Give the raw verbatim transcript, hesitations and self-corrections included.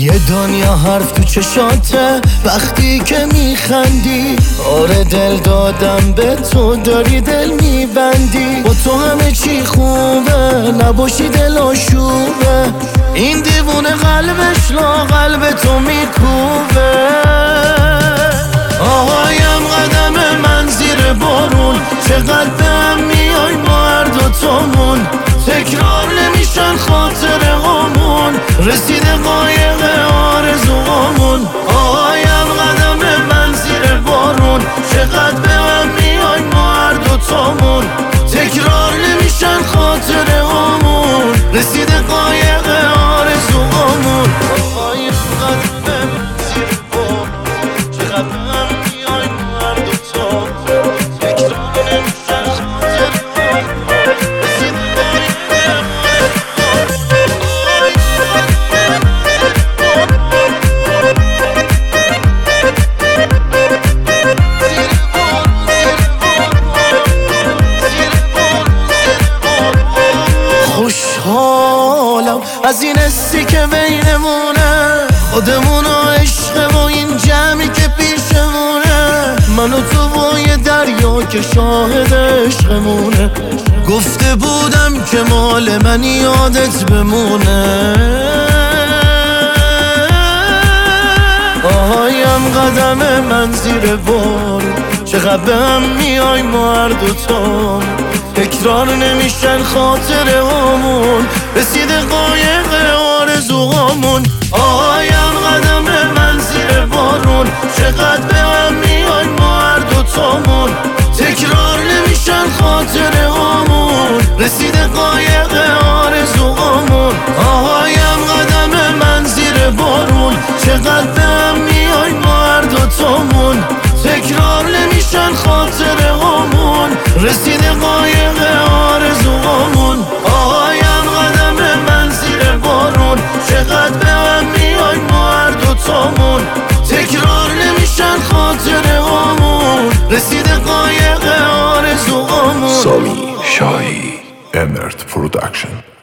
یه دنیا حرف تو چشاته وقتی که میخندی. آره دل دادم به تو، داری دل میبندی. با تو همه چی خوبه، نباشی دل آشوبه. این دیوونه قلبش لا قلب تو میکوبه. آهایم قدم من زیر بارون، چقدر به هم میای ما هر دوتامون. تکرار نمیشن خاطره هامون، رسیده قایق آرزوهامون. آهایم قدم من زیر بارون، چقدر به هم میای ما هر دوتامون. تکرار نمیشن خاطره هامون، رسیده قایق آرزوهامون. آهایم قدم من زیر بارون، چقدر به هم میای ما هر دوتامون. تکرار نمیشن خاطره هامون، رسیده خوشحالم از این حسی که بینمونه، خودمون و عشق و این جمعی که پیشمونه. من و تو با یه دریا که شاهد عشقمونه. گفته بودم که مال من یادت بمونه. آهایم قدم من زیر بارون، چقدر به هم میای ما هر دوتامون. تکرار نمیشن خاطره هامون، رسیده قایق آرزوهامون. آهایم قدم من زیر بارون، چقدر به هم میای ما هر دوتامون. تکرار نمیشن خاطره هامون، رسیده قایق آرزوهامون. آهایم قدم من زیر بارون، چقدر به هم میای ما هر دوتامون. تکرار نمیشن خاطره هامون، رسیده قایق آرزوهامون. آهایم قدم من زیر بارون، چقدر به هم میای ما هر دوتامون. تکرار نمیشن خاطره هامون، رسیده قایق آرزوهامون. سامی شاهی، امرت پروداکشن.